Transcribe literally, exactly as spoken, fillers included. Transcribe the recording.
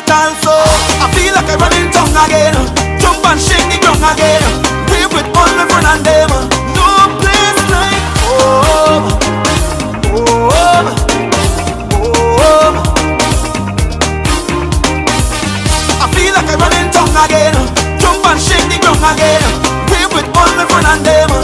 also. I feel like I run in tongue again. Jump and shake the ground again. Wave with all my friends and them. No place like home. Home. Home. I feel like I run in tongue again. Jump and shake the ground again. Wave with all my friends and them.